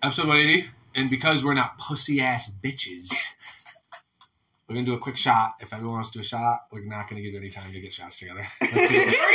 Episode 180. And because we're not pussy-ass bitches, we're going to do a quick shot. If everyone wants to do a shot, we're not going to give you any time to get shots together. Let's do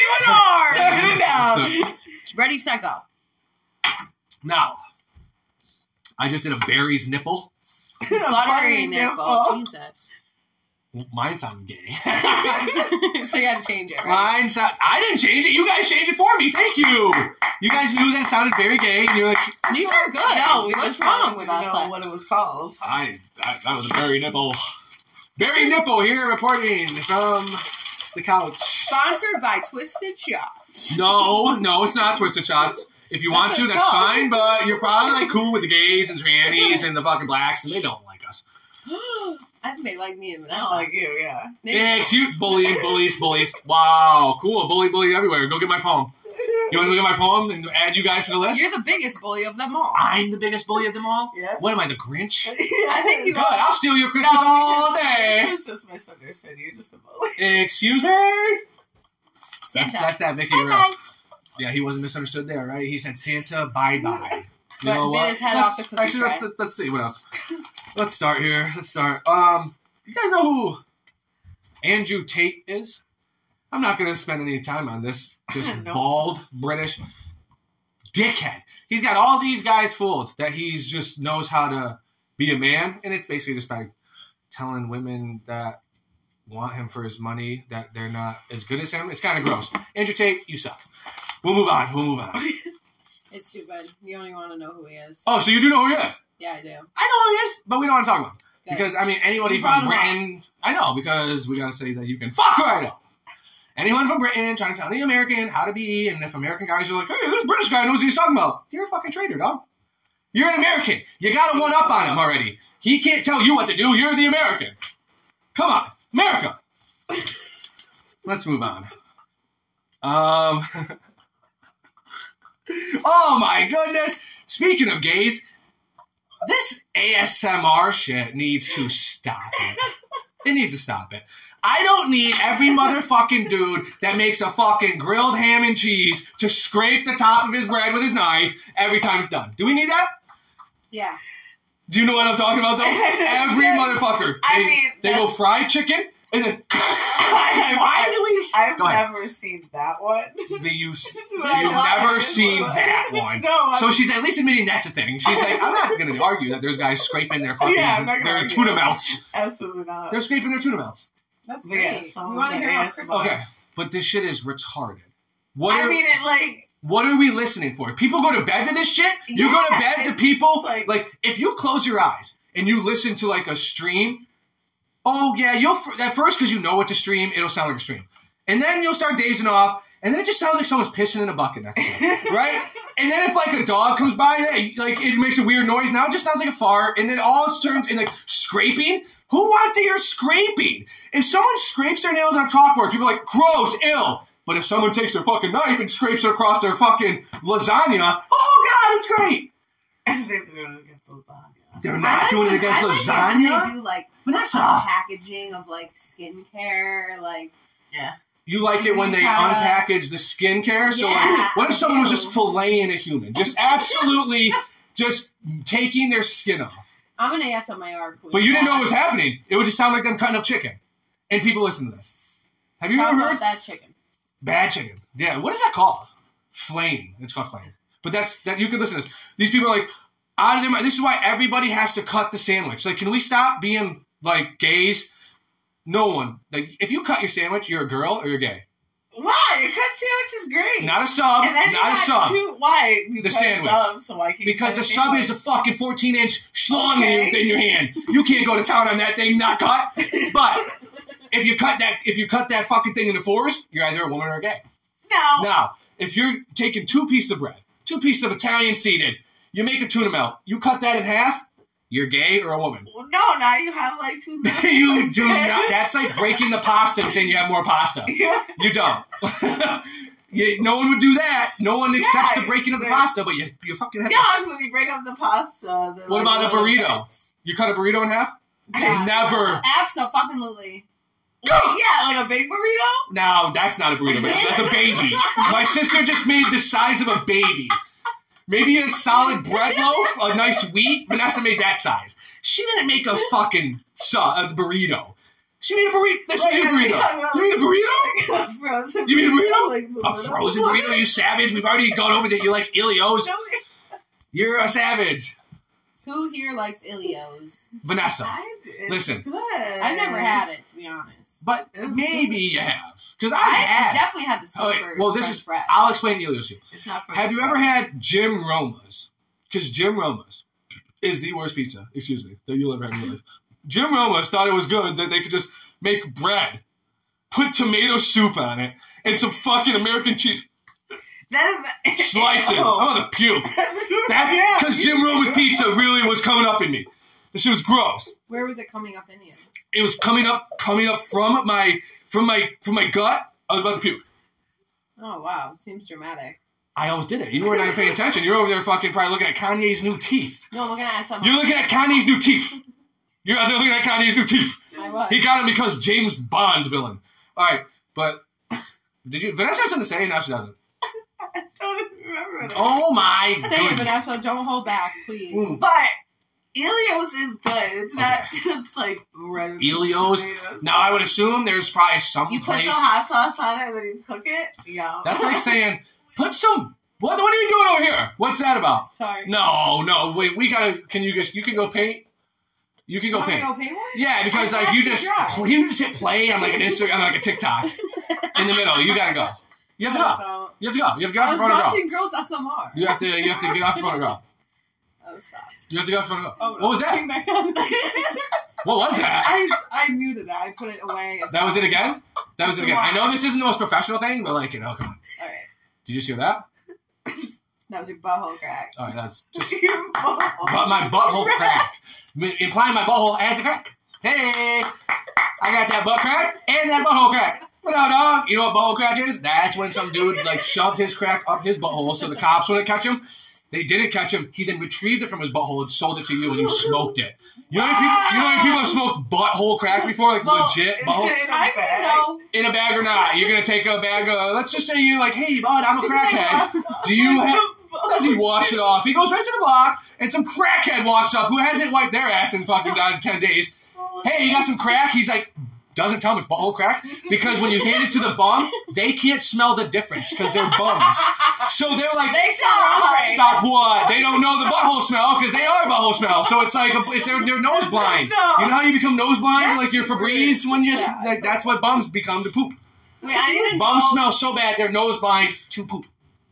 it. Ready, set, go. Now, I just did a Barry's nipple. Buttery nipple. Jesus. Mine sounded gay. So you had to change it, right? I didn't change it. You guys changed it for me. Thank you. You guys knew that it sounded very gay. And you're like, these are good. No, what's wrong with us? Know what it was called. That was a Barry nipple. Barry nipple here reporting from the couch. Sponsored by Twisted Shots. No, it's not Twisted Shots. If you want to, that's fine, but you're probably like cool with the gays and trannies and the fucking blacks, and they don't like us. I think they like me and I don't like you, yeah. Excuse bullies. Wow, cool. Bully everywhere. Go get my poem. You want to look at my poem and add you guys to the list? You're the biggest bully of them all. I'm the biggest bully of them all? Yeah. What am I, the Grinch? I think you Good, are. I'll steal your Christmas all day. It's just misunderstood. You're just a bully. Excuse me? Santa. That's that Vicky Bye-bye. Yeah, he wasn't misunderstood there, right? He said Santa, bye-bye. You But know bit what? his head off the cookie Actually, tray. let's see. What else? Let's start here. You guys know who Andrew Tate is? I'm not going to spend any time on this. Just No. bald, British dickhead. He's got all these guys fooled that he's just knows how to be a man. And it's basically just by telling women that want him for his money that they're not as good as him. It's kind of gross. Andrew Tate, you suck. We'll move on. It's stupid. You don't even want to know who he is. Oh, so you do know who he is? Yeah, I do. I know who he is, but we don't want to talk about him. Okay. Because, I mean, anybody You from brought him Britain... I know, because we got to say that you can fuck right up. Anyone from Britain trying to tell any American how to be, and if American guys are like, hey, this British guy knows what he's talking about. You're a fucking traitor, dog. You're an American. You got to one up on him already. He can't tell you what to do. You're the American. Come on. America. Let's move on. Oh, my goodness. Speaking of gays, this ASMR shit needs to stop it. It needs to stop it. I don't need every motherfucking dude that makes a fucking grilled ham and cheese to scrape the top of his bread with his knife every time it's done. Do we need that? Yeah. Do you know what I'm talking about, though? Every motherfucker. They go fry chicken, and then... I've never seen that one. You've never seen that one. No. So she's at least admitting that's a thing. She's like, I'm not going to argue that there's guys scraping their fucking their tuna melts. Absolutely not. They're scraping their tuna melts. That's Yeah, great. some We want to of hear the how ASMR. Chris Okay, but this shit is retarded. What are we listening for? People go to bed to this shit? You go to bed to people? Like, if you close your eyes and you listen to, like, a stream, oh, yeah, at first, because you know it's a stream, it'll sound like a stream. And then you'll start dazing off, and then it just sounds like someone's pissing in a bucket next to you, right? And then if, like, a dog comes by, like, it makes a weird noise. Now it just sounds like a fart, and then all it turns in, like, scraping. Who wants to hear scraping? If someone scrapes their nails on a chalkboard, people are like, gross, ill. But if someone takes their fucking knife and scrapes it across their fucking lasagna, oh, God, it's great. I think they're doing it against lasagna. They're not doing it against lasagna? They do, like, Vanessa. packaging of, like, skincare, like... Yeah. You like it when they unpackage the skincare? So, like, what if someone was just filleting a human? Just absolutely just taking their skin off. I'm an ASMR queen. But you didn't know what was happening. It would just sound like them cutting up chicken. And people listen to this. Have you ever heard? That chicken. Bad chicken. Yeah, what is that called? Flaying. It's called flaying. But that you can listen to this. These people are like, out of their mind. This is why everybody has to cut the sandwich. Like, can we stop being, like, gays? No one. Like, if you cut your sandwich, you're a girl or you're gay. Why? A cut sandwich is great. Not a sub. Not a sub. Why? The sandwich. Sub, so why can't because the sub is a fucking 14-inch schlong in your hand. You can't go to town on that thing, not cut. But if you cut that fucking thing into fours, you're either a woman or a gay. No. Now, if you're taking 2 pieces of bread, 2 pieces of Italian seeded, you make a tuna melt, you cut that in half, you're gay or a woman. Well, no, now you have like 2 You do not. That's like breaking the pasta and saying you have more pasta. Yeah. You don't. No one would do that. No one accepts the breaking of the pasta, but you fucking have to. Yeah, because when you break up the pasta... What about a burrito? You cut a burrito in half? Yeah. Never. Abso-fucking-lutely. Yeah, like a big burrito? No, that's not a burrito. That's a baby. My sister just made the size of a baby. Maybe a solid bread loaf, a nice wheat. Vanessa made that size. She didn't make a fucking burrito. She made a burrito. That's like a burrito. You made a burrito? A frozen you made a burrito? Like a frozen burrito, you savage. We've already gone over that you like Ilios. You're a savage. Who here likes Ilios? Vanessa. Listen. Good. I've never had it, to be honest. But maybe you have. Because I definitely had the okay, well, this is bread. I'll explain Ilios to you. It's not have you ever had Jim Roma's? Because Jim Roma's is the worst pizza, excuse me, that you'll ever have in your life. Jim Roma's thought it was good that they could just make bread, put tomato soup on it, and some fucking American cheese. Slice it. I'm about to puke. That's because Jim Roma's pizza really was coming up in me. This shit was gross. Where was it coming up in you? It was coming up from my gut. I was about to puke. Oh wow, seems dramatic. I almost did it. You weren't even paying attention. You're over there fucking probably looking at Kanye's new teeth. No, I'm looking at something. You're looking at Kanye's new teeth. You're out there looking at Kanye's new teeth. I was. He got him because James Bond villain. All right, but did you? Vanessa has something to say. Now she doesn't. I don't even remember that. Oh my god. Say it, Vanessa. Don't hold back, please. Ooh. But Ilios is good. It's not just like red. Ilios. Now I would assume there's probably some you place. put some hot sauce on it and then you cook it. Yeah. That's like saying put some. What are you doing over here? What's that about? Sorry. No. Wait, we gotta. Can you just? You can go paint. You can go paint. Go paint one? Yeah, because like you just hit play on like an Instagram, on like a TikTok in the middle. You gotta go. You have to go. You have to go. You have to get off the phone and go. I was watching Girls SMR. You have to get off the phone and go. Oh, stop. You have to get off the phone and go. Oh, what was that? Back on. What was that? I muted it. I put it away. That was it again? That was it again. I know this isn't the most professional thing, but like, come on. All right. Did you just hear that? That was your butthole crack. All right, that's just Your butthole. But my butthole crack. Implying my butthole has a crack. Hey, I got that butt crack and that butthole crack. What up, dog? You know what butthole crack is? That's when some dude like shoved his crack up his butthole so the cops wouldn't catch him. They didn't catch him. He then retrieved it from his butthole and sold it to you, and you smoked it. You know how many people have smoked butthole crack before? Like legit butthole? I don't know. In a bag or not? You're gonna take a bag of. Let's just say you're like, hey, bud, I'm a crackhead. Do you have? Does he wash it off? He goes right to the block, and some crackhead walks up who hasn't wiped their ass in fucking 10 days. Hey, you got some crack? He's like, doesn't tell him it's butthole crack because when you hand it to the bum, they can't smell the difference because they're bums. So they're like, stop what? They don't know the butthole smell because they are butthole smell. So it's like if they're nose blind. No. You know how you become nose blind? That's like your Febreze when you like that's what bums become to poop. Wait, I didn't Bums know. smell so bad they're nose blind to poop.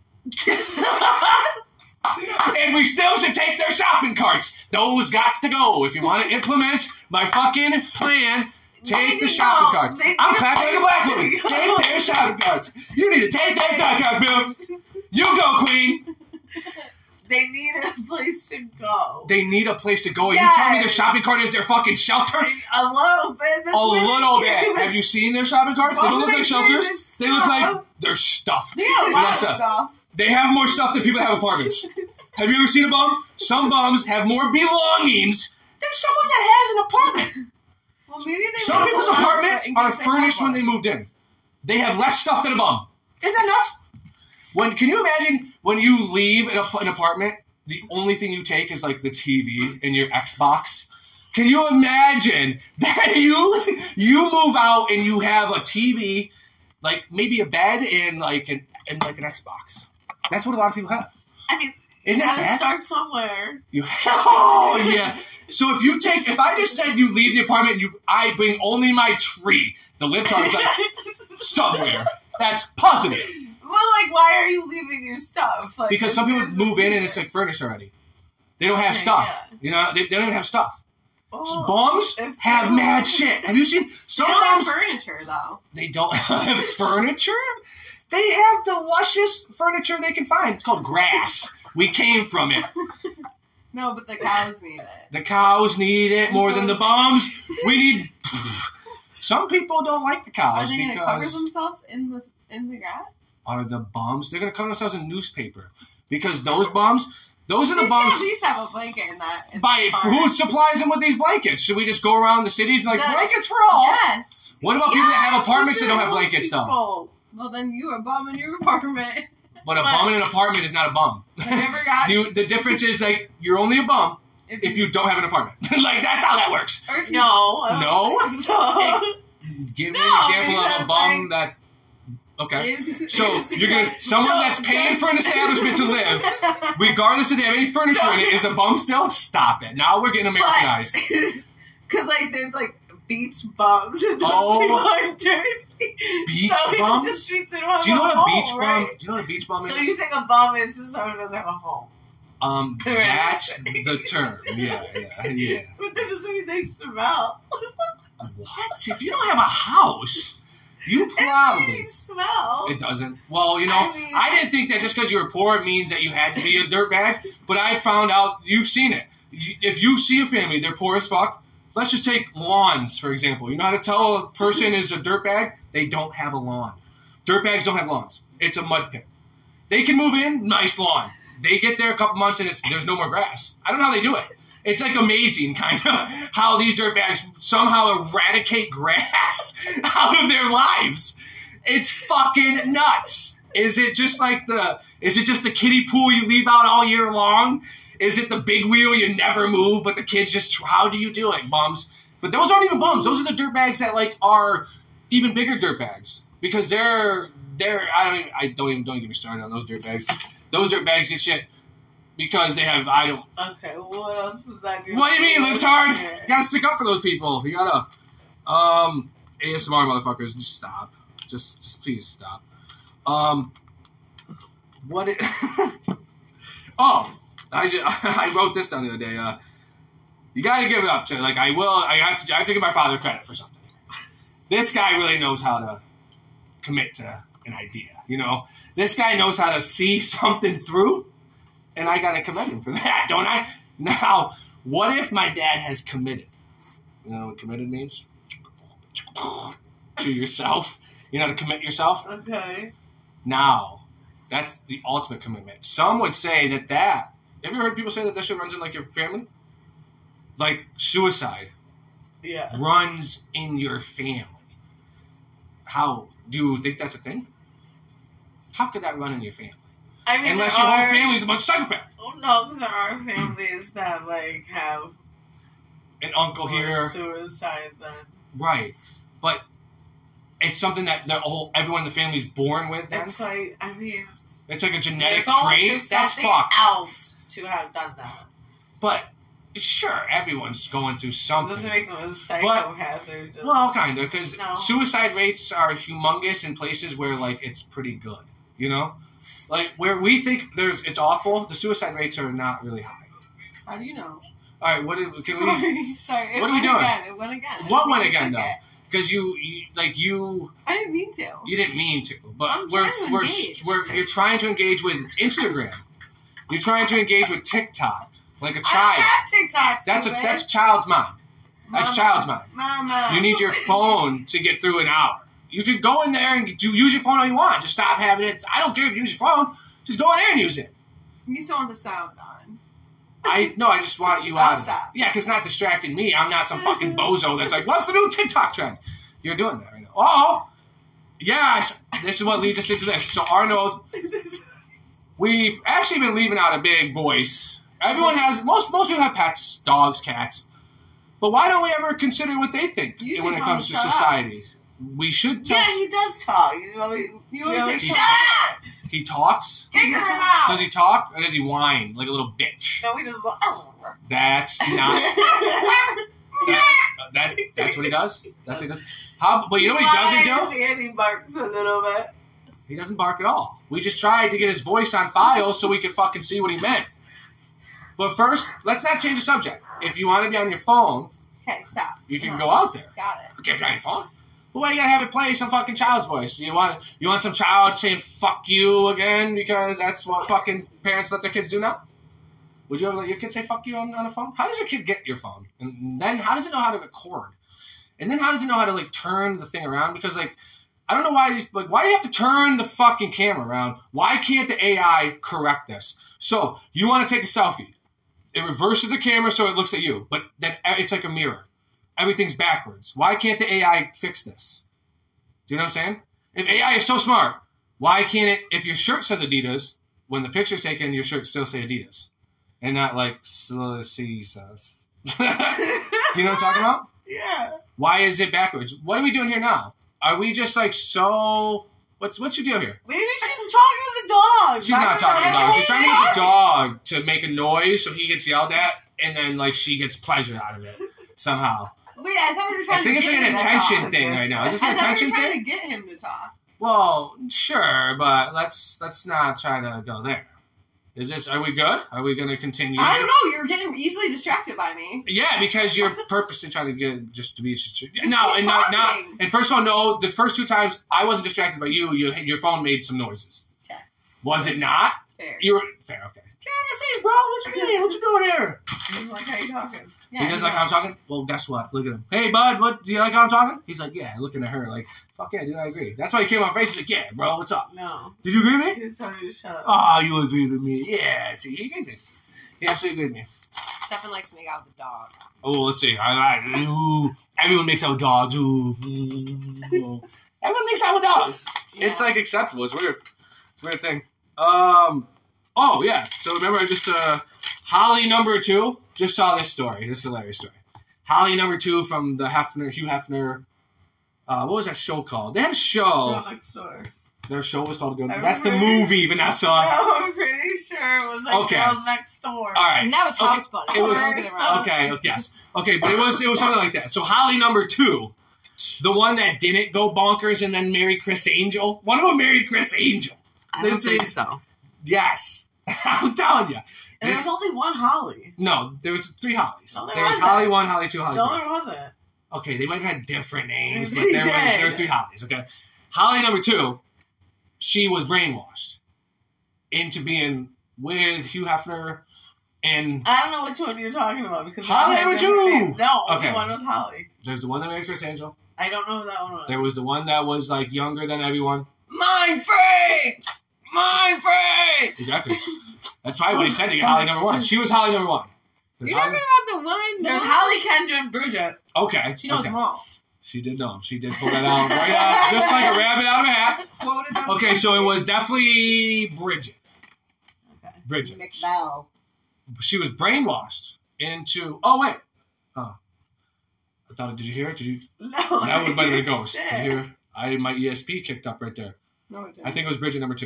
And we still should take their shopping carts. Those gots to go. If you want to implement my fucking plan, take the shopping carts. I'm clapping like a black woman. Take their shopping carts. You need to take their shopping carts, Bill. You go, Queen. They need a place to go. They need a place to go. And Yes. you tell me their shopping cart is their fucking shelter? A little bit. That's A where little they bit. carry Have you seen their shopping carts? They don't look like shelters. They look like they're stuffed. They got a lot of Vanessa, stuff. they have more stuff than people that have apartments. Have you ever seen a bum? Some bums have more belongings than someone that has an apartment. Well, maybe they Some people's apartments are furnished when they move. moved in. They have less stuff than a bum. Is that nuts? Can you imagine when you leave an apartment, the only thing you take is like the TV and your Xbox? Can you imagine that you move out and you have a TV, like maybe a bed and like an Xbox? That's what a lot of people have. I mean, Isn't that sad? Start somewhere. Oh yeah. So if I just said you leave the apartment and I bring only my tree, the libtard's like somewhere. That's positive. Well, like, why are you leaving your stuff? Like, Because some people move in and it's like furnished already. They don't have stuff. Yeah. You know, they don't even have stuff. Oh, Bums have mad shit. Have you seen some They don't have bums? furniture though. They don't have furniture. They have the lushest furniture they can find. It's called grass. We came from it. No, but the cows need it. The cows need it more than the bums. We need. Some people don't like the Are cows they going to cover because themselves in the grass? are the bums. They're gonna cover themselves in newspaper because those bums. Those are the They bums. should at least have a blanket in that. By who supplies them with these blankets? Should we just go around the cities and blankets for all? Yes. What about people that have apartments that don't have blankets though? Well, then you a bum in your apartment. But a bum in an apartment is not a bum. I never got... The difference is, like, you're only a bum if you don't have an apartment. Like, that's how that works. No. Give me an example of a bum that... Okay. So, you're gonna... Someone that's paying for an establishment to live, regardless if they have any furniture in it, is a bum still? Stop it. Now we're getting Americanized. Because, like, there's, like, beach bums and people are dirty. Beach so bums? Just treats it on Do you know what a beach home, bum? right? Do you know what a beach bum is? So you think a bum is just someone who doesn't have a home? That's the term. Yeah. But that doesn't mean they smell. What? If you don't have a house, you probably... It doesn't smell. It doesn't. Well, you know, I didn't think that just because you were poor it means that you had to be a dirtbag, but I found out, you've seen it. If you see a family, they're poor as fuck. Let's just take lawns, for example. You know how to tell a person is a dirtbag? They don't have a lawn. Dirtbags don't have lawns. It's a mud pit. They can move in, nice lawn. They get there a couple months and there's no more grass. I don't know how they do it. It's like amazing, kind of, how these dirtbags somehow eradicate grass out of their lives. It's fucking nuts. Is it just the kiddie pool you leave out all year long? Is it the big wheel you never move, but the kids just, how do you do it, bums? But those aren't even bums. Those are the dirtbags that, like, are even bigger dirtbags. Because don't even get me started on those dirtbags. Those dirtbags get shit because they have, Okay, well, what else is that? What do you mean, libtard? You gotta stick up for those people. You gotta, ASMR motherfuckers, just stop. Just please stop. I wrote this down the other day. You gotta give it up to, like, I have to give my father credit for something. This guy really knows how to commit to an idea, you know? This guy knows how to see something through, and I gotta commend him for that, don't I? Now, what if my dad has committed? You know what committed means? To yourself. You know how to commit yourself? Okay. Now, that's the ultimate commitment. Some would say that have you heard people say that shit runs in, like, your family? Like, suicide. Yeah. Runs in your family. How? Do you think that's a thing? How could that run in your family? I mean, unless your whole family's a bunch of psychopaths. Oh, no, because there are families that, like, have... An uncle here. Suicide, then. Right. But it's something that everyone in the family's born with, then? It's like, I mean... It's like a genetic trait. That's fucked. Else to have done that. But, sure, everyone's going through something. Doesn't make them a psychopath. Well, kind of, because suicide rates are humongous in places where, like, it's pretty good, you know? Like, where we think it's awful, the suicide rates are not really high. How do you know? All right, Sorry. What are we doing? It went again. What went again, though? Because you. I didn't mean to. You didn't mean to, but you're trying to engage with Instagram. You're trying to engage with TikTok, like a child. I don't have TikTok. That's child's mind. That's child's mind. Mama. You need your phone to get through an hour. You can go in there and use your phone all you want. Just stop having it. I don't care if you use your phone. Just go in there and use it. You still want the sound on. I just want you out of it. Yeah, because it's not distracting me. I'm not some fucking bozo that's like, what's the new TikTok trend? You're doing that right now. Oh, yes. This is what leads us into this. So, Arnold, we've actually been leaving out a big voice. Everyone has, most people have pets, dogs, cats. But why don't we ever consider what they think when it comes to society? We should tell. Yeah, he does talk. You always say, shut up! He talks? Get your mouth! Does he talk, or does he whine like a little bitch? No, he just That's not... That's what he does? That's what he does? But you know what he doesn't do? And he barks a little bit. He doesn't bark at all. We just tried to get his voice on file so we could fucking see what he meant. But first, let's not change the subject. If you want to be on your phone... Okay, stop. You can go out there. Got it. Okay, if you're on your phone. But why you gotta have it play some fucking child's voice? You want some child saying "fuck you" again because that's what fucking parents let their kids do now? Would you ever let your kid say "fuck you" on a phone? How does your kid get your phone? And then how does it know how to record? And then how does it know how to like turn the thing around? Because like I don't know why why do you have to turn the fucking camera around? Why can't the AI correct this? So you want to take a selfie? It reverses the camera so it looks at you, but then it's like a mirror. Everything's backwards. Why can't the AI fix this? Do you know what I'm saying? If AI is so smart, Why can't it, if your shirt says Adidas, when the picture's taken, your shirt still say Adidas? And not like C says. Do you know what I'm talking about? Yeah. Why is it backwards? What are we doing here now? Are we just like so... What's your deal here? Maybe she's talking to the dog. She's not talking to the dog. She's trying to get the dog to make a noise so he gets yelled at, and then like she gets pleasure out of it somehow. Wait, I thought we were trying to get him to talk. I think it's like an attention thing right now. Is this an attention thing? I thought we were trying to get him to talk. Well, sure, but let's not try to go there. Are we good? Are we going to continue? I don't know. You're getting easily distracted by me. Yeah, because you're purposely trying to get just to be. And first of all, no. The first 2 times I wasn't distracted by you. Your phone made some noises. Okay. Was it not? Fair. You were fair. Okay. Get out of your face, bro. What you mean? What you doing here? He's like, how you talking? Yeah, he doesn't like how I'm talking? Well, guess what? Look at him. Hey, bud, what? Do you like how I'm talking? He's like, yeah, looking at her like, fuck yeah, dude, I agree. That's why he came on face. He's like, yeah, bro, what's up? No. Did you agree with me? He was telling me to shut up. Oh, you agree with me. Yeah, see, he agreed with me. He absolutely agreed with me. Stefan likes to make out with the dog. Oh, let's see. Ooh, everyone makes out with dogs. Ooh. Everyone makes out with dogs. Yeah. It's like acceptable. It's weird. It's a weird thing. Oh, yeah. So remember, I just, Holly number 2, just saw this story. This is a hilarious story. Holly number 2 from the Hugh Hefner, what was that show called? They had a show. Girl Next Door. Their show was called That's the movie, Vanessa. No, I'm pretty sure it was like Girls Next Door. All right. And that was House Bunny. It was, okay, yes. Okay, but it was something like that. So Holly number 2, the one that didn't go bonkers and then marry Chris Angel. One of them married Chris Angel. I don't think so. Yes. I'm telling you. And there's only one Holly. No, there was 3 Hollies. No, there was Holly 1, Holly 2, Holly 3. No, there wasn't. Okay, they might have had different names, but there was 3 Hollies, okay? Holly number 2, she was brainwashed into being with Hugh Hefner and... I don't know which one you're talking about because... Holly number 2! No, only one was Holly. There's the one that married Chris Angel. I don't know who that one was. There was the one that was, like, younger than everyone. Mind freak! Mind freak! Exactly. That's probably what he said to get Holly number 1. She was Holly number 1. You're talking about the one... There's Holly, Kendra, and Bridget. Okay. She knows them all. She did know him. She did pull that out right out, just like a rabbit out of a hat. What did that Okay, so it was definitely Bridget. Okay. Bridget. McBell. She was brainwashed into... Oh, wait. Oh. I thought... Did you hear it? Did you... No. That would have been a ghost. Did you hear? My ESP kicked up right there. No, it didn't. I think it was Bridget number 2.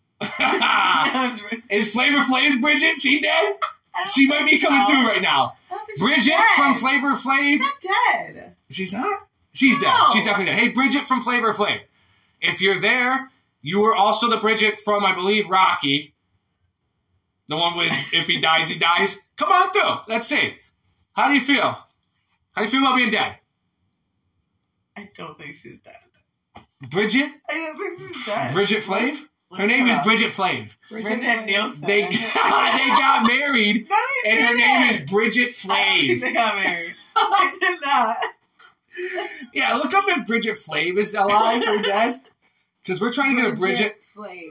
Is Flavor Flav's Bridget? She dead? She might be coming through right now. Bridget from Flavor Flav. She's not dead. She's not? She's dead. She's definitely dead. Hey, Bridget from Flavor Flav. If you're there, you were also the Bridget from, I believe, Rocky. The one with if he dies, he dies. Come on through. Let's see. How do you feel? How do you feel about being dead? I don't think she's dead. Bridget? I don't think she's dead. Bridget Flav? Her name is Bridget Flav. Bridget Nielsen. They got married, and her name is Bridget Flav. They got married. I did not. Yeah, look up if Bridget Flav is alive or dead. Because we're trying to get a Bridget Flav.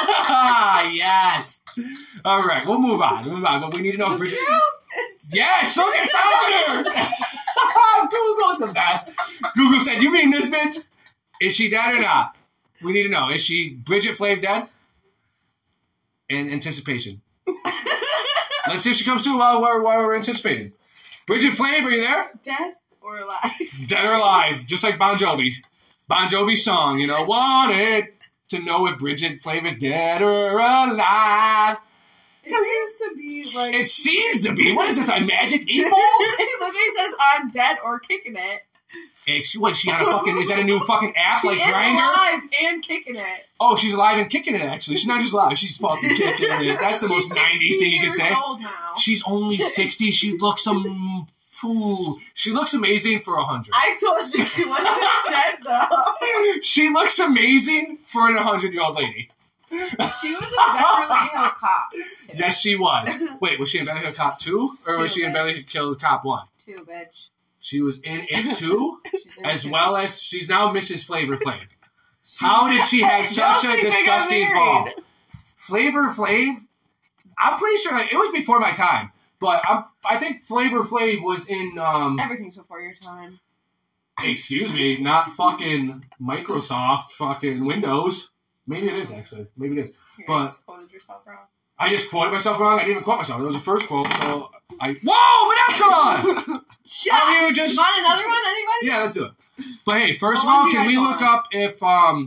Yes. All right, we'll move on. But we need to know if Bridget... Yes, look at her. Google's the best. Google said, you mean this bitch? Is she dead or not? We need to know. Is she Bridget Flav dead? In anticipation. Let's see if she comes through while we're anticipating. Bridget Flav, are you there? Dead or alive? Dead or alive. Just like Bon Jovi. Bon Jovi's song, wanted to know if Bridget Flav is dead or alive. It seems to be like... It seems to be. What is this, a magic 8-ball? It literally says, I'm dead or kicking it. What, she on a fucking... Is that a new fucking app like Grindr? She's alive and kicking it. Oh, she's alive and kicking it, actually. She's not just alive. She's fucking kicking it. That's the most 90s thing you can say. Old now. She's only 60. She looks she looks amazing for 100. I told you she wasn't dead, though. She looks amazing for an 100-year-old lady. She was in Beverly Hills Cop, too. Yes, she was. Wait, was she in Beverly Hills Cop 2? Or was she in Beverly Hills Cop 1? 2, bitch. She was in it 2? As two. well as she's now Mrs. Flavor Flav. How did she have such a disgusting fall? Flavor Flav? I'm pretty sure it was before my time. But I think Flavor Flav was in... Everything's before your time. Excuse me, not fucking Microsoft, fucking Windows. Maybe it is, actually. Maybe it is. You But just quoted yourself wrong. I just quoted myself wrong. I didn't even quote myself. It was the first quote. So Whoa, Vanessa! Shut Oh, you up! just- You want another one, anybody? Yeah, let's do it. But hey, first How long of all, do you can we guys look want? up if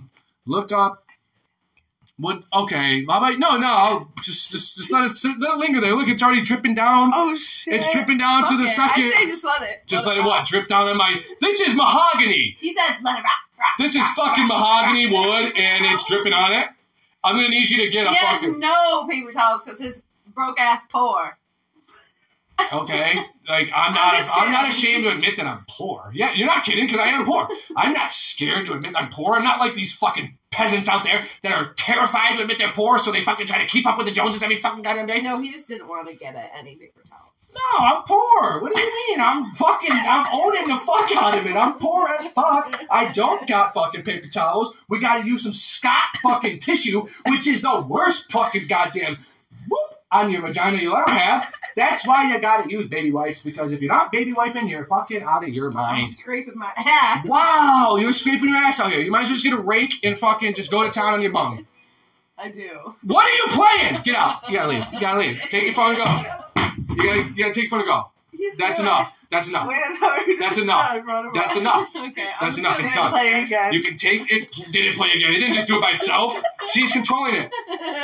what? Okay, how about no? Just let it linger there. Look, it's already dripping down. Oh, shit. It's dripping down to the I second. say just let it. Just let it what? Drip down on my. This is mahogany. He said let it rock. This is fucking mahogany wood, and it's dripping on it. I'm gonna need you to get a He has fucking. no paper towels because his broke ass poor. Okay, like I'm just not kidding. ashamed to admit that I'm poor. Yeah, you're not kidding because I am poor. I'm not scared to admit I'm poor. I'm not like these fucking peasants out there that are terrified to admit they're poor, so they fucking try to keep up with the Joneses every fucking goddamn day. No, he just didn't want to get any paper towel. No, I'm poor. What do you mean? I'm owning the fuck out of it. I'm poor as fuck. I don't got fucking paper towels. We gotta use some Scott fucking tissue, which is the worst fucking goddamn whoop on your vagina you'll ever have. That's why you gotta use baby wipes, because if you're not baby wiping, you're fucking out of your I'm mind. scraping my ass. Wow, you're scraping your ass out here. You might as well just get a rake and fucking just go to town on your bum. I do. What are you playing? Get out. You gotta leave. You gotta leave. Take your phone and go. You gotta take your phone and go. That's enough. That's enough. Wait, no, That's enough. That's enough. Okay, That's enough. It's done. Play again. You can take it. Did it play again? It didn't just do it by itself. She's controlling it.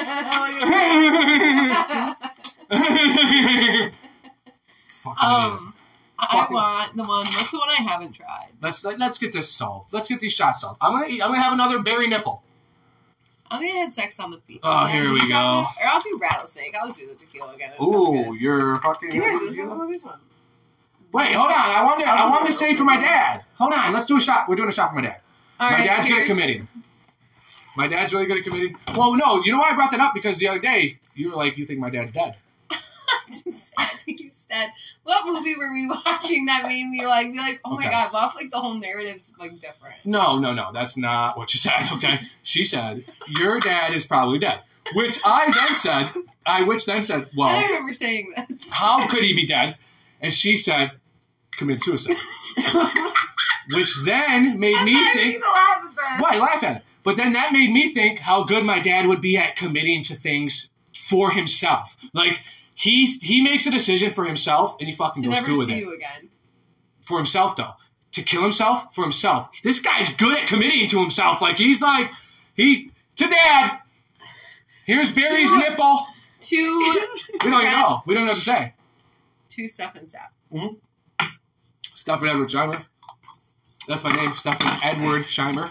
Fucking I want the one. What's the one I haven't tried? let's get this solved. Let's get these shots solved. I'm gonna have another berry nipple. I'm gonna have sex on the beach. Oh, Is that here what we you go. tried? Or I'll do rattlesnake. I'll just do the tequila again. It's gonna be Ooh, good. you're fucking. Yeah, this one. Wait, hold on. I wanted to say for my dad. Hold on. Let's do a shot. We're doing a shot for my dad. All My right, dad's good at cheers. committing. My dad's really good at committing. Well, no, you know why I brought that up? Because the other day, you were like, you think my dad's dead. You said, what movie were we watching that made me like be like, oh my Okay. god, well, like the whole narrative's like different. No, that's not what you said, okay? She said, your dad is probably dead. Which then said, I well, don't remember saying this. how could he be dead? And she said, commit suicide. Which then made me think, why laugh at it? But then that made me think how good my dad would be at committing to things for himself. Like, he makes a decision for himself, and he fucking To goes never through with see it. you again. For himself, though. To kill himself, for himself. This guy's good at committing to himself. Like, to dad. Here's Barry's nipple. To We don't even know. We don't know what to say. Stuff and Stuff. Stephen Edward Scheimer. That's my name, Stephen Edward Scheimer.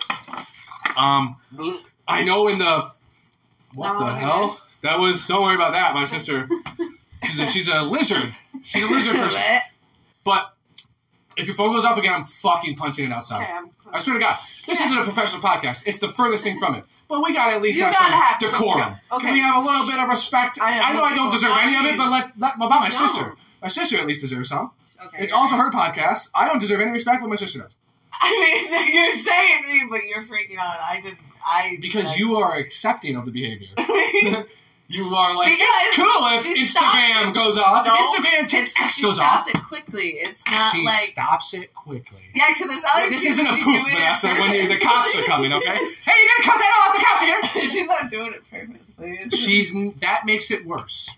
I know in the... What the hell? That was... Don't worry about that. My sister... She's a lizard. She's a lizard person. But if your phone goes off again, I'm fucking punching it outside. Okay, I swear to God. This isn't a professional podcast. It's the furthest thing from it. But we gotta at least You have gotta some have decorum. Okay. Can we have a little bit of respect? I know I don't deserve any of it, but what about my No. sister? My sister at least deserves some. Okay, It's also her podcast. I don't deserve any respect, but my sister does. I mean, you're saying me, but you're freaking out. Because you are accepting of the behavior. I You are like, Because it's cool if she Instagram stops- goes off. No, if Instagram takes X she goes off. stops it quickly. It's not She like stops it quickly. yeah, because it's not like This she's isn't a really poop, doing it Vanessa, when the purposely. cops are coming, okay? Hey, you gotta cut that off, the cops are here! She's not doing it purposely. It's just- That makes it worse.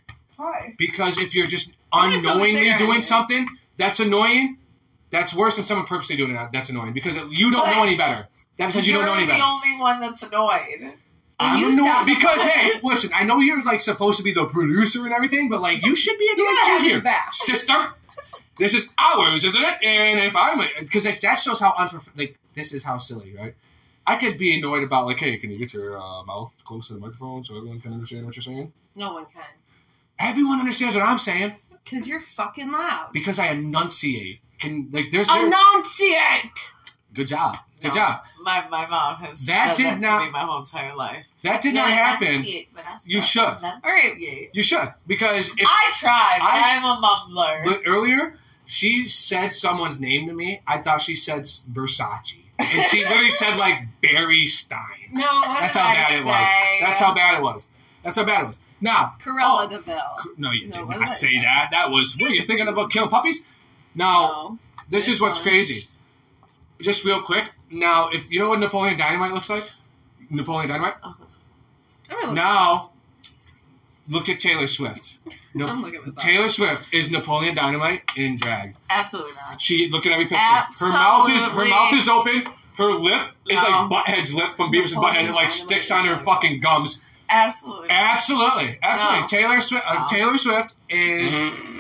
why? Because if you're just What if someone unknowingly say doing anything? something that's annoying, that's worse than someone purposely doing it. That's annoying. Because you don't know any better. That's because you don't know any You're better. the only one that's annoyed. I'm You annoyed stop- because, hey, listen, I know you're, like, supposed to be the producer and everything, but, like, you should be You gotta annoyed have too his here. back. Sister, this is ours, isn't it? And if I'm... Because, like, that shows how this is how silly, right? I could be annoyed about, like, hey, can you get your mouth close to the microphone so everyone can understand what you're saying? No one can. Everyone understands what I'm saying Because you're fucking loud. because I enunciate. There's Enunciate! Good job. Good No. job. My mom has That said did that not- to me my whole entire life. That did not happen. You should. Alright. You should. Because if I tried, but I- I'm a mumbler. But earlier, she said someone's name to me. I thought she said Versace. And she literally said, like, Barry Stein. No, what That's did how I bad it was. say? That's how bad it was. That's how bad it was. Now, Corella DeVille. no, you No, did what not did I say say? that. That was, what are you thinking about killing puppies? Now, No. this is what's one. crazy. Just real quick. Now, if you know what Napoleon Dynamite looks like? Napoleon Dynamite? Uh-huh. Now, look at Taylor Swift. No, I'm looking this up. Taylor Swift is Napoleon Dynamite in drag. Absolutely not. She look at every picture. Absolutely. Her mouth is open. Her lip is like Butthead's lip from Beavis and Butthead. It like sticks on her fucking gums. Absolutely. No. Taylor Swift is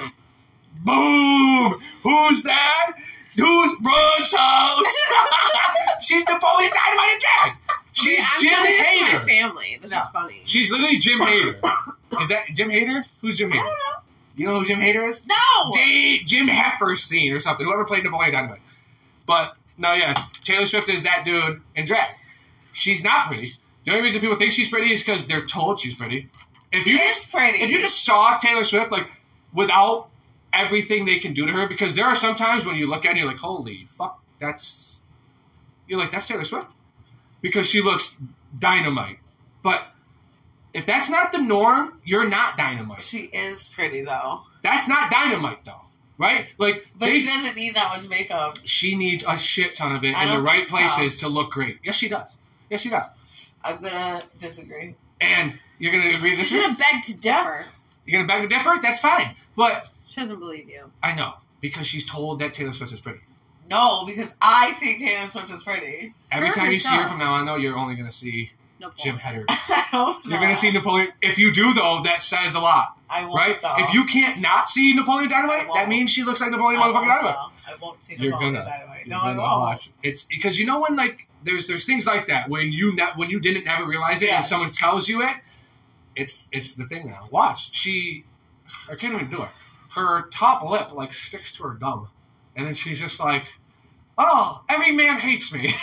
boom. Who's that? Who's Ron's house? She's Napoleon Dynamite in drag. She's Jim Hader. My family. This is funny. She's literally Jim Hader. Is that Jim Hader? Who's Jim Hader? I don't know. You know who Jim Hader is? No! Jim Hefferstein or something. Whoever played Napoleon Dynamite. But, no, yeah. Taylor Swift is that dude in drag. She's not pretty. The only reason people think she's pretty is because they're told she's pretty. She is pretty. If you just saw Taylor Swift, like, without everything they can do to her, because there are some times when you look at her and you're like, holy fuck, that's Taylor Swift. Because she looks dynamite. But if that's not the norm, you're not dynamite. She is pretty, though. That's not dynamite, though. Right? Like, but she doesn't need that much makeup. She needs a shit ton of it in the right places to look great. Yes, she does. Yes, she does. I'm going to disagree. And you're going to agree to disagree? She's going to beg to differ. You're going to beg to differ? That's fine. But she doesn't believe you. I know. Because she's told that Taylor Swift is pretty. No, because I think Taylor Swift is pretty. Every time you see her from now on, though, you're only going to see Jim Hader. You're going to see Napoleon. If you do, though, that says a lot. I won't, right? Though. If you can't not see Napoleon Dynamite, that means she looks like Napoleon motherfucking Dynamite. I won't see Napoleon Dynamite. No, I won't. It's because you know when like there's things like that when you didn't never realize it and someone tells you it, it's the thing now. Watch, I can't even do it. Her top lip like sticks to her gum, and then she's just like, "Oh, every man hates me."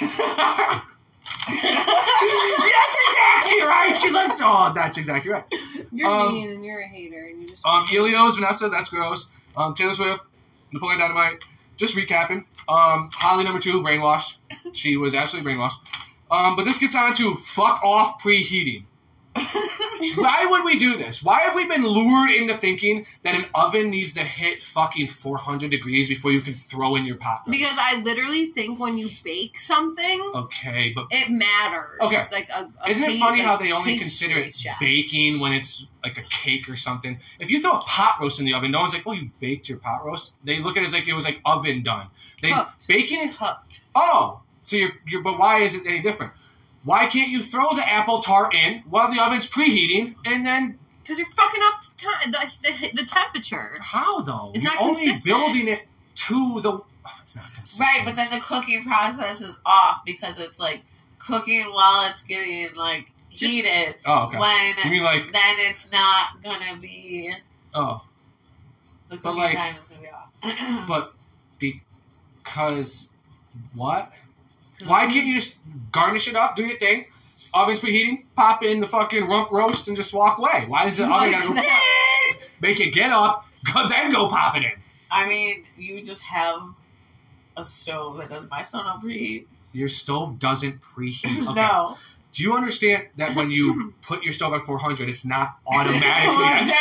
Yes, exactly right. She looked. Oh, that's exactly right. You're mean and you're a hater, and you just. Helios, Vanessa, that's gross. Taylor Swift, Napoleon Dynamite. Just recapping. Holly number 2, brainwashed. She was absolutely brainwashed. But this gets on to fuck off preheating. Why would we do this? Why have we been lured into thinking that an oven needs to hit fucking 400 degrees before you can throw in your pot roast? Because I literally think when you bake something, okay, but it matters. Okay, like isn't it funny how they only consider it baking when it's like a cake or something? If you throw a pot roast in the oven, no one's like, "Oh, you baked your pot roast." They look at it as like it was like oven done. Baking it cooked. Oh, so you're. But why is it any different? Why can't you throw the apple tart in while the oven's preheating and then... Because you're fucking up the temperature. How, though? It's you're not consistent. Only building it to the... Oh, it's not consistent. Right, but then the cooking process is off because it's, like, cooking while it's getting, like, heated. Oh, okay. When you mean, like... Then it's not going to be... Oh. The cooking time is going to be off. But because... What? Why can't you just garnish it up, do your thing, oven's preheating, pop in the fucking rump roast, and just walk away? Why does the oven gotta go, make it get up, then go pop it in? I mean, you just have a stove that does my stove not preheat. Your stove doesn't preheat. Okay. No. Do you understand that when you put your stove at 400, it's not automatically...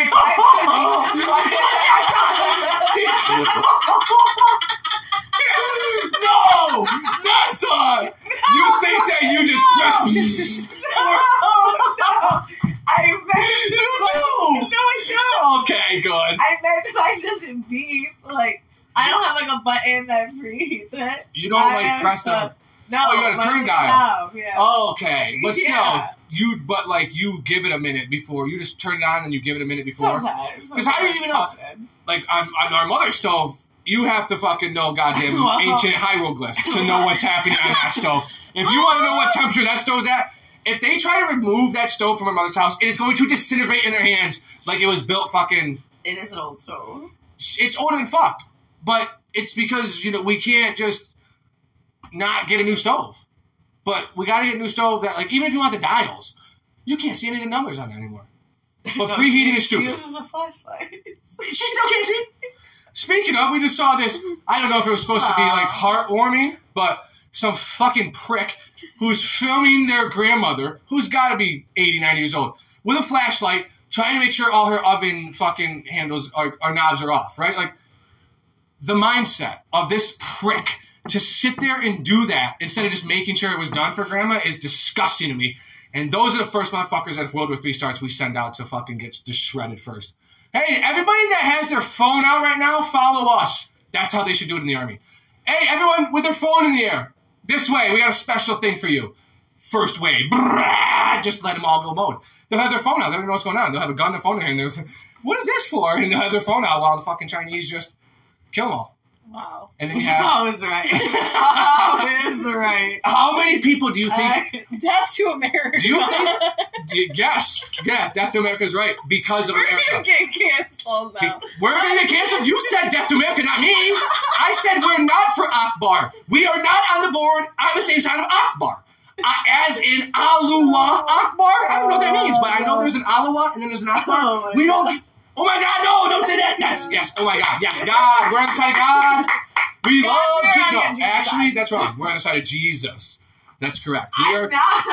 No! Nessa! You think that you just pressed... No! I meant... No, I don't. Okay, good. I meant mine doesn't beep. Like, I don't have, like, a button that preheats it. You don't, like, press it... No. Oh, you got a turn dial. Yeah. Oh, okay. But still, you give it a minute before. You just turn it on and you give it a minute before. Sometimes. Because I didn't even know. Like, on our mother's stove... You have to fucking know goddamn ancient hieroglyph to know what's happening on that stove. If you want to know what temperature that stove's at, if they try to remove that stove from my mother's house, it is going to disintegrate in their hands like it was built fucking... It is an old stove. It's older than fuck. But it's because, we can't just not get a new stove. But we got to get a new stove that, like, even if you want the dials, you can't see any of the numbers on that anymore. But preheating is stupid. She uses a flashlight. She still can't see. Speaking of, we just saw this, I don't know if it was supposed to be, like, heartwarming, but some fucking prick who's filming their grandmother, who's got to be 80, 90 years old, with a flashlight, trying to make sure all her oven fucking handles or knobs are off, right? Like, the mindset of this prick to sit there and do that instead of just making sure it was done for grandma is disgusting to me. And those are the first motherfuckers that if World War III starts, we send out to fucking get just shredded first. Hey, everybody that has their phone out right now, follow us. That's how they should do it in the Army. Hey, everyone with their phone in the air. This way, we got a special thing for you. First wave. Just let them all go mode. They'll have their phone out. They don't know what's going on. They'll have a gun and a phone in their hand. They'll say, what is this for? And they'll have their phone out while the fucking Chinese just kill them all. Wow. And then you have... Oh, it's right. Oh, it's right. How many people do you think... Death to America. Do you think... Yes. Yeah, Death to America is right. Because of America. We're going to get canceled now. We're going to get canceled? You said Death to America, not me. I said we're not for Akbar. We are not on the board on the same side of Akbar. As in Allah Akbar? I don't know what that means, but I know there's an Allah and then there's an Akbar. We don't... Oh my God, no, don't say that. That's, yes, oh my God, yes, God. We're on the side of God. We love Jesus. No, actually, that's wrong. We're on the side of Jesus. That's correct. We are.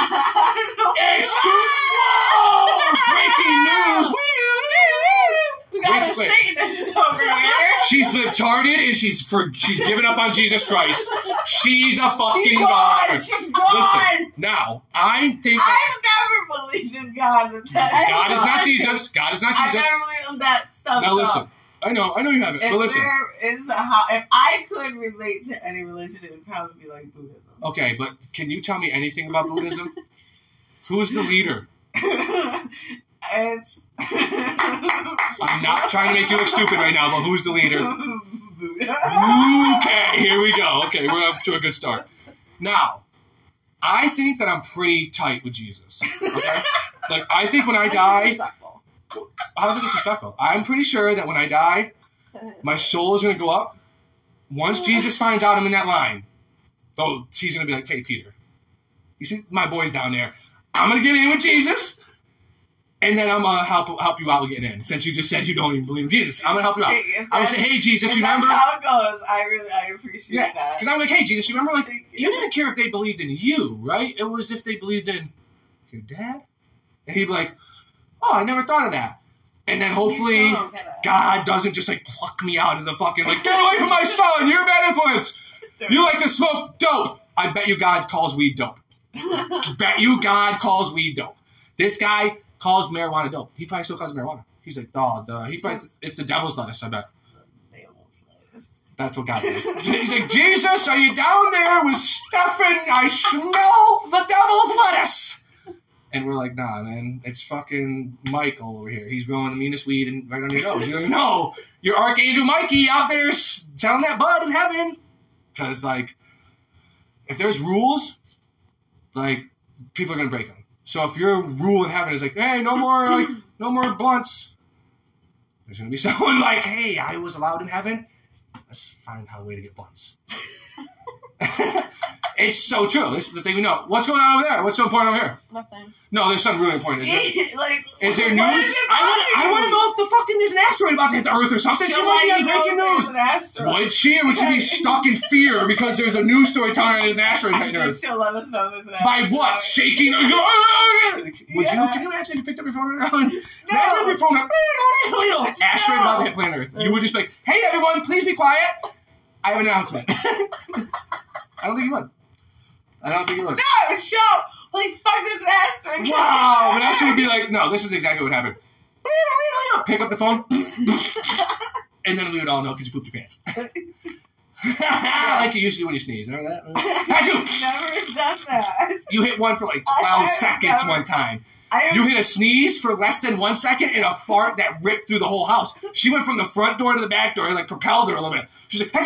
Whoa! Breaking news. We got a Satanist over here. She's libtarded and she's given up on Jesus Christ. She's a fucking god. She's gone. Listen, now, I think... I've never believed in God. God is not Jesus. God is not Jesus. I've never believed in that stuff. Now listen. I know you haven't, but listen. If I could relate to any religion, it would probably be like Buddhism. Okay, but can you tell me anything about Buddhism? Who's the leader? It's... I'm not trying to make you look stupid right now, but who's the leader? Okay, here we go. Okay, we're off to a good start. Now, I think that I'm pretty tight with Jesus. Okay? Like, I think when I die... How's it disrespectful? I'm pretty sure that when I die, my soul is going to go up. Once Jesus finds out I'm in that line, he's going to be like, hey, Peter, you see my boys down there? I'm going to get in with Jesus, and then I'm going to help you out with getting in. Since you just said you don't even believe in Jesus, I'm going to help you out. I'm going to say, hey, Jesus, you remember? That's how it goes. I appreciate that. Because I'm like, hey, Jesus, you remember? Like, you didn't care if they believed in you, right? It was if they believed in your dad. And he'd be like, oh, I never thought of that. And then hopefully God doesn't just like pluck me out of the fucking like, get away from my son, you're a bad influence. You like to smoke dope. I bet you God calls weed dope. Bet you God calls weed dope. This guy calls marijuana dope. He probably still calls it marijuana. He's like, it's the devil's lettuce, I bet. That's what God says. He's like, Jesus, are you down there with Stephen? I smell the devil's lettuce. And we're like, nah, man, it's fucking Michael over here. He's growing the meanest weed right on your nose. You're like, no, you're Archangel Mikey out there selling that bud in heaven. Because, like, if there's rules, like, people are going to break them. So if your rule in heaven is like, hey, no more blunts, there's going to be someone like, hey, I was allowed in heaven. Let's find a way to get blunts. It's so true. This is the thing we know. What's going on over there? What's so important over here? Nothing. No, there's something really important. Is there news? I want to know if there's an asteroid about to hit the Earth or something. So she might be breaking news. Would she, or would she be stuck in fear because there's a news story telling her there's an asteroid hitting Earth? She'll let us know there's an By asteroid. what? Shaking? Would you? Can you imagine if you picked up your phone right now? Imagine if your phone went, asteroid about to hit planet Earth. You would just be like, hey everyone, please be quiet. I have an announcement. I don't think you would. No, show. Holy fuck, there's an asteroid. Wow. Vanessa would be like, no, this is exactly what happened. Pick up the phone. And then we would all know because you pooped your pants. Like you used to do when you sneeze. Remember that? Never done that. You hit one for like 12 seconds one time. You hit a sneeze for less than 1 second and a fart that ripped through the whole house. She went from the front door to the back door and like propelled her a little bit. She's like,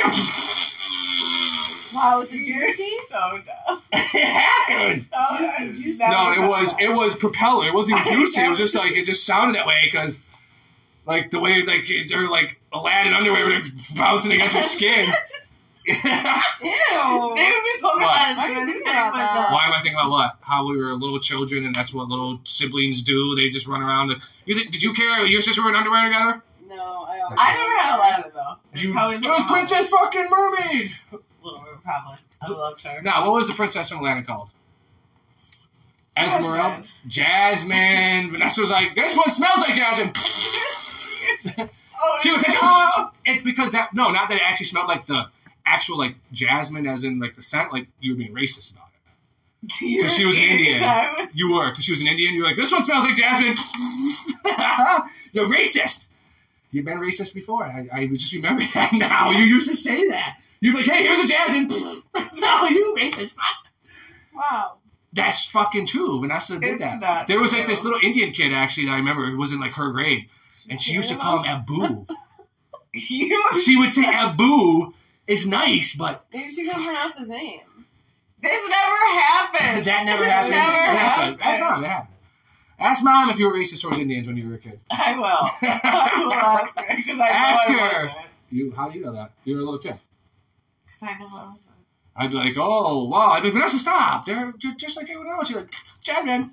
wow, was it juicy? So dumb. It happened. Juicy. No, it was propeller. It wasn't even juicy. It was just like, it just sounded that way because like the way like they're like Aladdin underwear were like bouncing against your skin. Ew. They would be poking at us. Why am I thinking about what? How we were little children and that's what little siblings do. They just run around. Did you care? Your sister were in underwear together? No, I never had Aladdin though. It was Princess fucking Mermaid. Little Mermaid, probably. I loved her. Now, what was the princess from Aladdin called? Esmeralda? Jasmine. Vanessa was like, this one smells like jasmine. She was like, it's because not that it actually smelled like the actual like jasmine, as in like the scent, like you were being racist about it. Because she was an Indian. You were, because she was an Indian. You're like, this one smells like jasmine. You're racist. You've been racist before. I just remember that now. You used to say that. You'd be like, hey, here's a jasmine. No, you racist. Wow. That's fucking true. Vanessa did that. There was like this little Indian kid actually that I remember. It was in like her grade. And she used to call him Abu. She would say Abu is nice, but... Maybe she couldn't pronounce his name. This never happened. That never happened. Ask Mom. It happened. Ask Mom if you were racist towards Indians when you were a kid. I will. I will ask her. Because I ask know her. I wasn't. How do you know that? You were a little kid. Because I know I wasn't. I'd be like, oh, wow. I'd be like, Vanessa, stop. They're just like everyone else. You're like, Jasmine.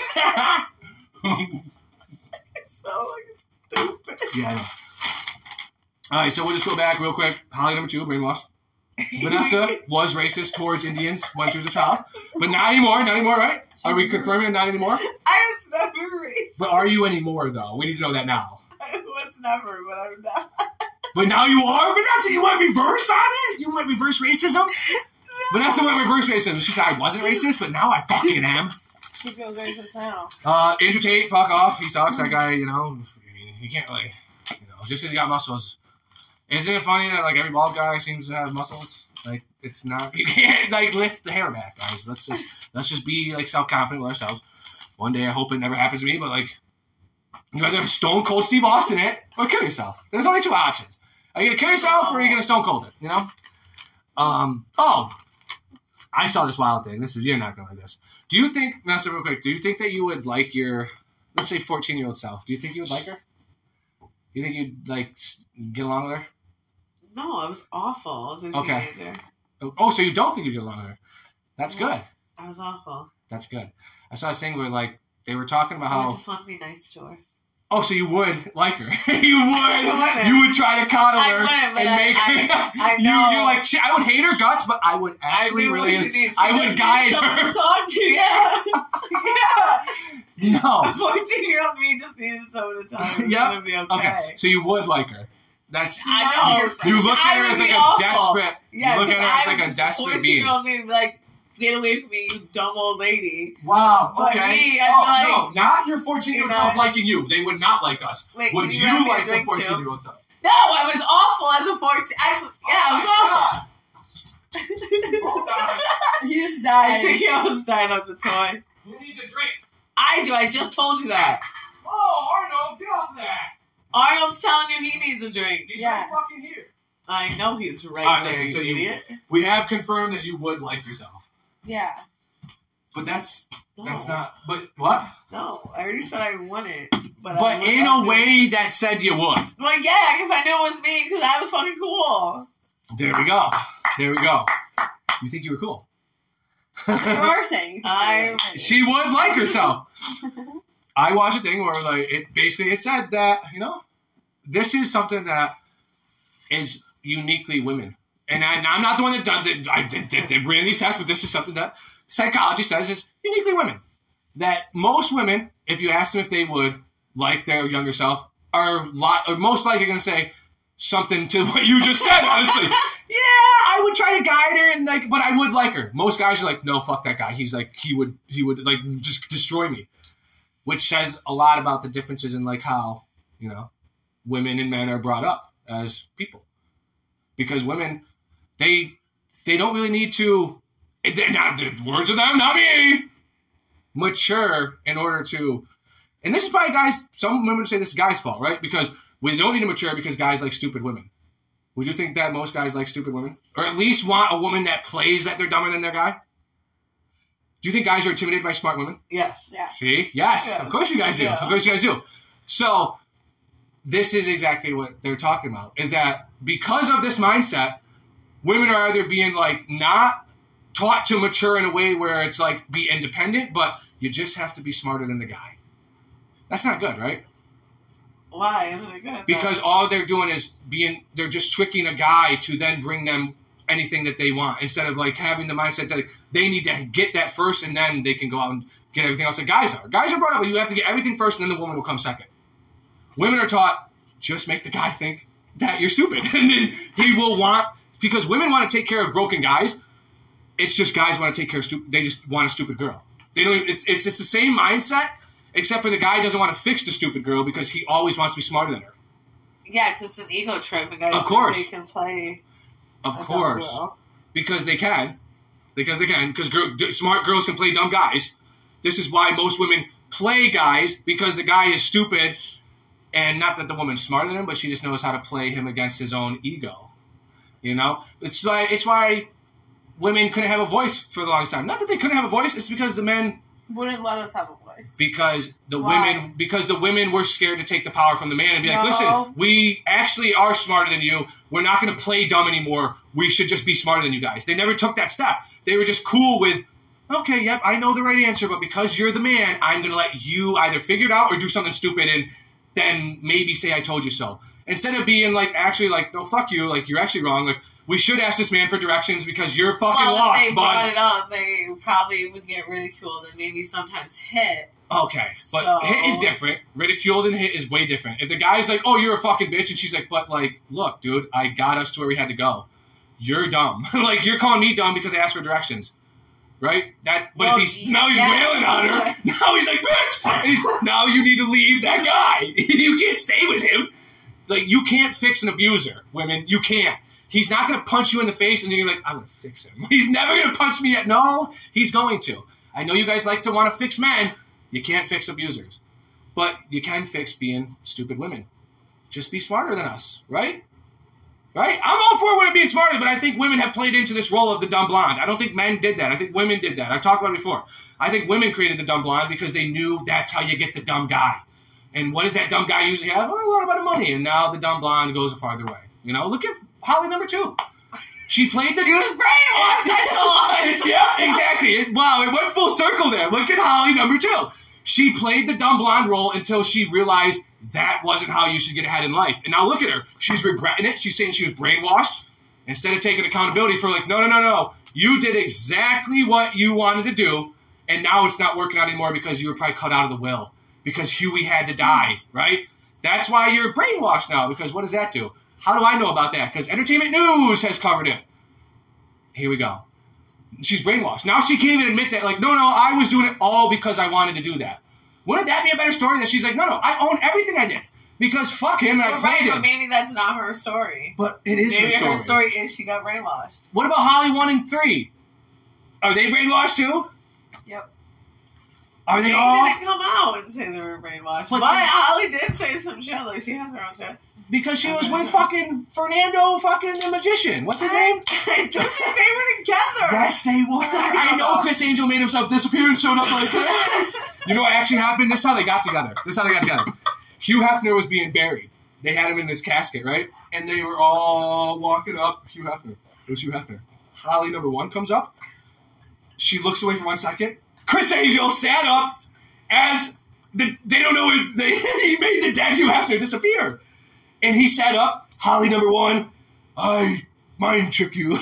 So stupid. Yeah, I know. All right, so we'll just go back real quick. Holly number 2, brainwashed. Vanessa was racist towards Indians when she was a child. But not anymore, right? Are we confirming not anymore? I was never racist. But are you anymore, though? We need to know that now. I was never, but I'm not. But now you are? Vanessa, you want reverse on it? You want reverse racism? No. Vanessa went reverse racism. She said I wasn't racist, but now I fucking am. He feels racist now. Andrew Tate, fuck off. He sucks. That guy, you know, he can't really, just because he got muscles. Isn't it funny that, like, every bald guy seems to have muscles? Like, it's not, you can't, like, lift the hair back, guys. Let's just be, like, self-confident with ourselves. One day I hope it never happens to me, but, like, you either Stone Cold Steve Austin it, or kill yourself. There's only 2 options. Are you going to kill yourself, or are you going to Stone Cold it, you know? I saw this wild thing. You're not going to like this. Do you think, Vanessa, real quick, do you think that you would like your, let's say, 14-year-old self? Do you think you would like her? Do you think you'd, like, get along with her? No, I was awful as a teenager. Oh, so you don't think you'd get along with her? That's good. I was awful. That's good. I saw this thing where, like, they were talking about how... I just want to be nice to her. Oh, so you would like her. You would try to coddle her and make her... I know. You're like, shit, I would hate her guts, but I would actually I would guide her. To talk to, yeah. Yeah. No. A 14-year-old me just needed someone to talk to. Yep. Gonna be okay. So you would like her. That's... I know. You look at her as like a desperate... Yeah, you look at her as like a desperate being. 14-year-old me would be like, get away from me, you dumb old lady. Wow, but okay. Me, no, not your 14-year-old self liking you. They would not like us. Wait, would you like the 14-year-old self? No, I was awful as a 14... Actually, yeah, I was awful. He just died. I think he almost died on the toy. Who needs a drink? I do. I just told you that. Oh, Arnold, get off that. Arnold's telling you he needs a drink. He's right fucking here. I know he's right there, listen, you idiot. We have confirmed that you would like yourself. Yeah. But that's not... But what? No, I already said I wouldn't. But in a way that said you would. Well, yeah, if I knew it was me, because I was fucking cool. There we go. You think you were cool. You are saying. She would like herself. I watched a thing where, like, it said that, this is something that is uniquely women. And I'm not the one that ran these tests, but this is something that psychology says is uniquely women. That most women, if you ask them if they would like their younger self, are most likely going to say something to what you just said, honestly. Yeah, I would try to guide her, and but I would like her. Most guys are like, no, fuck that guy. He's like, he would like just destroy me. Which says a lot about the differences in like how, women and men are brought up as people. Because women, they don't really need to, the words of them, not me, mature in order to, and this is probably guys, some women say this is guys' fault, right? Because we don't need to mature because guys like stupid women. Would you think that most guys like stupid women? Or at least want a woman that plays that they're dumber than their guy? Do you think guys are intimidated by smart women? Yes. Yeah. See? Yes. Yeah. Of course you guys do. Yeah. Of course you guys do. So, this is exactly what they're talking about. Is that because of this mindset, women are either being like not taught to mature in a way where it's like be independent, but you just have to be smarter than the guy. That's not good, right? Why isn't it good? Because all they're doing is they're just tricking a guy to then bring them anything that they want, instead of like having the mindset that they need to get that first and then they can go out and get everything else that guys are. Guys are brought up, but you have to get everything first and then the woman will come second. Women are taught, just make the guy think that you're stupid. And then he will want because women want to take care of broken guys. It's just guys want to take care of they just want a stupid girl. They don't. It's just the same mindset, except for the guy doesn't want to fix the stupid girl because he always wants to be smarter than her. Yeah, because it's an ego trip. And guys of course, they can play. Of course, because they can. Because smart girls can play dumb guys. This is why most women play guys, because the guy is stupid, and not that the woman's smarter than him, but she just knows how to play him against his own ego. You know, it's why women couldn't have a voice for the longest time. Not that they couldn't have a voice; it's because the men wouldn't let us have a voice. Because the women were scared to take the power from the man and be like, listen, we actually are smarter than you. We're not going to play dumb anymore. We should just be smarter than you guys. They never took that step. They were just cool with, okay, yep, I know the right answer, but because you're the man, I'm going to let you either figure it out or do something stupid and then maybe say I told you so. Instead of being like, actually like, no, fuck you, like, you're actually wrong. Like, we should ask this man for directions because you're fucking lost, if they brought it up, they probably would get ridiculed and maybe sometimes hit. Okay, but hit is different. Ridiculed and hit is way different. If the guy's like, oh, you're a fucking bitch, and she's like, but, like, look, dude, I got us to where we had to go. You're dumb. Like, you're calling me dumb because I asked for directions. Right? If he's wailing on her, now he's like, bitch! And now you need to leave that guy. You can't stay with him. Like, you can't fix an abuser, women. You can't. He's not going to punch you in the face and you're like, I'm going to fix him. He's never going to punch me yet. No, he's going to. I know you guys like to want to fix men. You can't fix abusers. But you can fix being stupid women. Just be smarter than us, right? Right? I'm all for women being smarter, but I think women have played into this role of the dumb blonde. I don't think men did that. I think women did that. I've talked about it before. I think women created the dumb blonde because they knew that's how you get the dumb guy. And what does that dumb guy usually have? Well, a lot about money. And now the dumb blonde goes a farther way. You know, look at Holly number 2. She played the... She was brainwashed. Yeah, exactly. It went full circle there. Look at Holly number 2. She played the dumb blonde role until she realized that wasn't how you should get ahead in life. And now look at her. She's regretting it. She's saying she was brainwashed. Instead of taking accountability for like, no. You did exactly what you wanted to do, and now it's not working out anymore because you were probably cut out of the will. Because Huey had to die, right? That's why you're brainwashed now, because what does that do? How do I know about that? Because Entertainment News has covered it. Here we go. She's brainwashed. Now she can't even admit that, like, no, I was doing it all because I wanted to do that. Wouldn't that be a better story that she's like, no, I own everything I did. Because fuck him and I played him. But maybe that's not her story. But it is her story. Maybe her story is she got brainwashed. What about Holly 1 and 3? Are they brainwashed too? Yep. Are they all? They didn't come out and say they were brainwashed. But Holly did say some shit. Like, she has her own shit. Because she was with fucking Fernando fucking the magician. What's his name? I don't think they were together. Yes, they were. I know Chris Angel made himself disappear and showed up like that. You know what actually happened? This is how they got together. Hugh Hefner was being buried. They had him in this casket, right? And they were all walking up. Hugh Hefner. It was Hugh Hefner. Holly number 1 comes up. She looks away for 1 second. Chris Angel sat up as they don't know he made the dead Hugh Hefner disappear. And he sat up, Holly number 1, I mind trick you.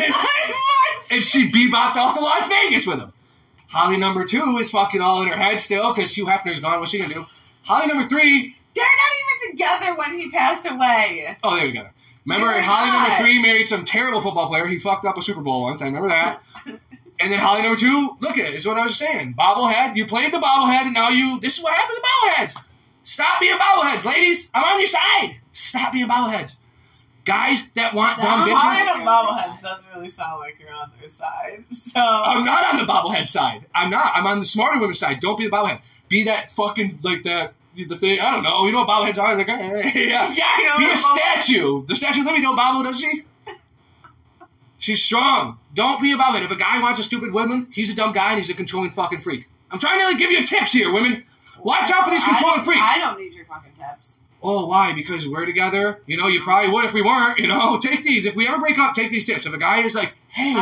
And she bebopped off to Las Vegas with him. Holly number 2 is fucking all in her head still because Hugh Hefner's gone. What's she going to do? Holly number 3... They're not even together when he passed away. Oh, they're together. Remember, Holly number 3 married some terrible football player. He fucked up a Super Bowl once. I remember that. And then Holly number 2, look at it. This is what I was saying. Bobblehead. You played the bobblehead, and now this is what happens to bobbleheads. Stop being bobbleheads, ladies. I'm on your side. Stop being bobbleheads. Guys that want dumb bitches. Bobbleheads doesn't really sound like you're on their side. So I'm not on the bobblehead side. I'm not. I'm on the smarter women's side. Don't be the bobblehead. Be that fucking, like, the thing. I don't know. You know what bobbleheads are? Like, yeah, I know. Be a statue. The Statue of Liberty don't bobble, does she? She's strong. Don't be a bobblehead. If a guy wants a stupid woman, he's a dumb guy and he's a controlling fucking freak. I'm trying to, like, give you tips here, women. Watch out for these controlling freaks. I don't need your fucking tips. Oh, why? Because we're together? You know, you probably would if we weren't. You know, take these. If we ever break up, take these tips. If a guy is like, hey,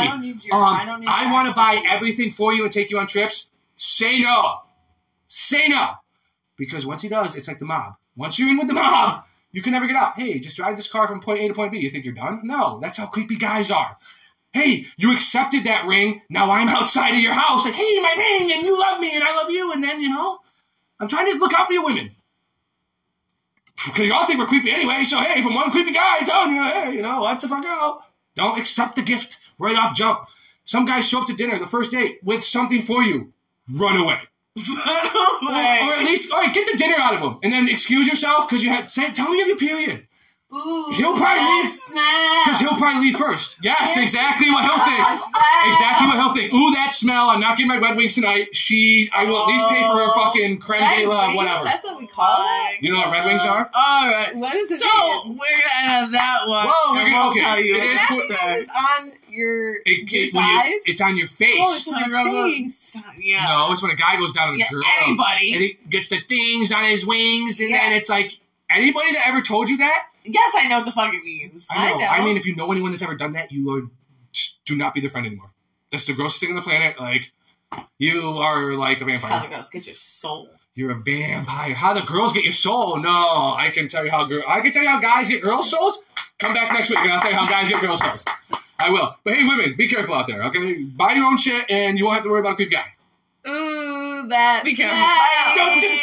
I want to buy everything for you and take you on trips, say no. Say no. Because once he does, it's like the mob. Once you're in with the mob, you can never get out. Hey, just drive this car from point A to point B. You think you're done? No, that's how creepy guys are. Hey, you accepted that ring. Now I'm outside of your house. Like, hey, my ring, and you love me, and I love you. And then, you know, I'm trying to look out for you women. Because y'all think we're creepy anyway. So, hey, from one creepy guy telling you, hey, you know, watch the fuck out. Don't accept the gift right off jump. Some guys show up to dinner the first date with something for you. Run away. Or at least, all right, get the dinner out of him, and then excuse yourself because tell me you have your period. Ooh, he'll probably leave because he'll probably leave first. Yes, exactly what he'll think. Exactly what he'll think. Ooh, that smell! I'm not getting my Red Wings tonight. I will at least pay for her fucking creme de la, whatever. That's what we call it. You know what Red Wings are? All right. What is it? So we're gonna have that one. Whoa, we're gonna tell you. It is it's on your thighs. It's on your face. Oh, it's on your face. Yeah. No, it's when a guy goes down on a girl. Anybody. And he gets the things on his wings, and then it's like anybody that ever told you that. Yes, I know what the fuck it means. I know. I mean, if you know anyone that's ever done that, do not be their friend anymore. That's the grossest thing on the planet. Like, you are like a vampire. How the girls get your soul. You're a vampire. How the girls get your soul? No, I can tell you how guys get girls' souls. Come back next week and I'll tell you how guys get girls' souls. I will. But hey, women, be careful out there. Okay, buy your own shit and you won't have to worry about a creep guy. Ooh, that. Be careful. Don't just